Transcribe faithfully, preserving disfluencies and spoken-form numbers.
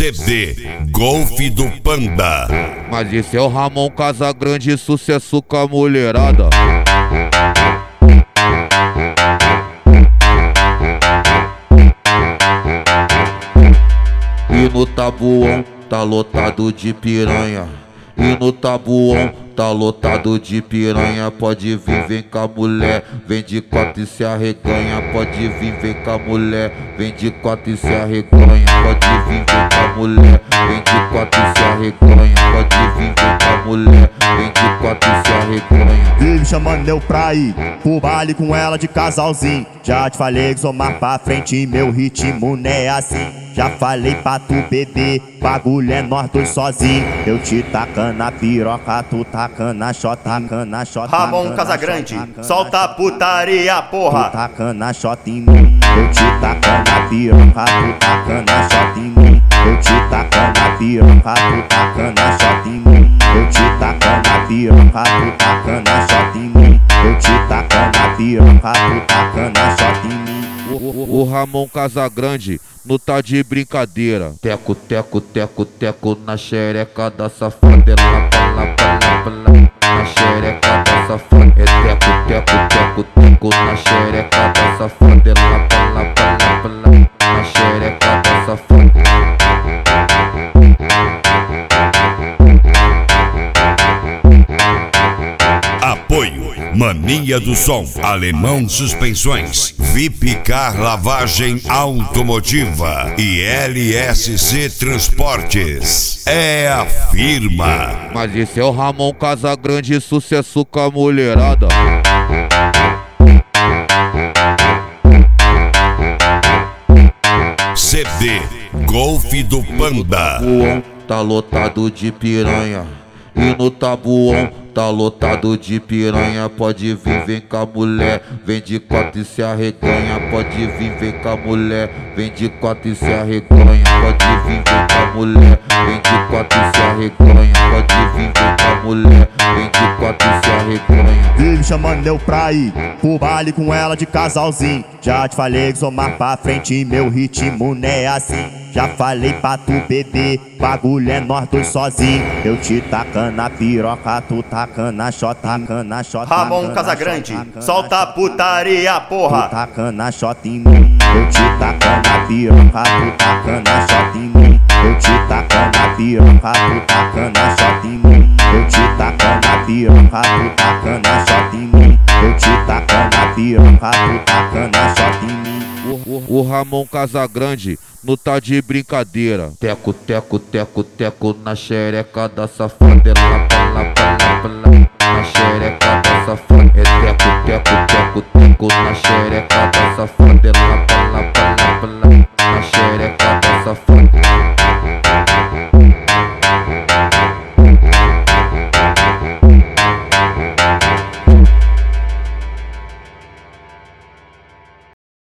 C D Golf do Panda. Mas esse é o Ramon Casagrande, sucesso com a mulherada. E no Tabuão tá lotado de piranha. E no Tabuão tá lotado de piranha. Pode vir, vem com a mulher, vem de quatro e se arreganha. Pode vir, vem com a mulher, vem de quatro e se arreganha. Pode vir, vem com a mulher, vem de quatro e se arreganha. Pode vir, vem com a mulher, vem de quatro e se arreganha. Vive chamando eu pra ir pro baile com ela de casalzinho. Já te falei que sou mais pra frente e meu ritmo não é assim. Já falei pra tu beber, bagulho é nós dois sozinho. Eu te tacando a piroca, tu tacando a xota, tacando a xota. Ramon Casagrande, solta a putaria, porra. Tu tacando a xota em mim. Eu te tacando a piroca, tu tacando a xota em mim. Eu te tacando a piroca, tu tacando a xota em mim. Eu te tacando a piroca, tu tacando a xota em mim. Eu te tacando a piroca, tu tacando a xota em mim. O, o Ramon Casagrande não tá de brincadeira. Teco, teco, teco, teco na xereca da safada. Lá, lá, lá, lá, na xereca da safada. É teco, teco, teco, teco na xereca da safada. Lá, lá, lá, lá, na xereca da safada. Apoio Mania do Som, Alemão Suspensões, V I P Car Lavagem Automotiva e L S C Transportes. É a firma. Mas esse é o Ramon Casagrande, sucesso com a mulherada. C D Golf do Panda. Tabuão tá lotado de piranha. E no Tabuão tá lotado de piranha. Pode vir, vem com a mulher, vem de quatro e se arreganha. Pode vir, vem com a mulher, vem de quatro e se arreganha. Pode vir, vem com a mulher, vem de quatro e se arreganha. Pode vir, vem com a mulher, vem de quatro e se arreganha. Vive chamando eu pra ir pro baile com ela de casalzinho. Já te falei que sou mais pra frente e meu ritmo não é assim. Já falei pra tu beber, bagulho é nós dois sozinho. Eu te tacando a piroca, tu tacando a xota, tacando a xota. Ramon Casagrande, solta a putaria, porra. Tu tacando a xota em mim. Eu te tacando a piroca, tu tacando a xota em mim. Eu te tacando a piroca, tu tacando a xota em mim. Eu te tacando a piroca, tu tacando a xota em mim. Eu te tacando a piroca, tu tacando a xota em mim. O, o, o Ramon Casagrande não tá de brincadeira. Teco, teco, teco, teco na xereca da safada. Lá, lá, lá, lá, na xereca da safada. É teco, teco, teco, teco na xereca da safada. Lá,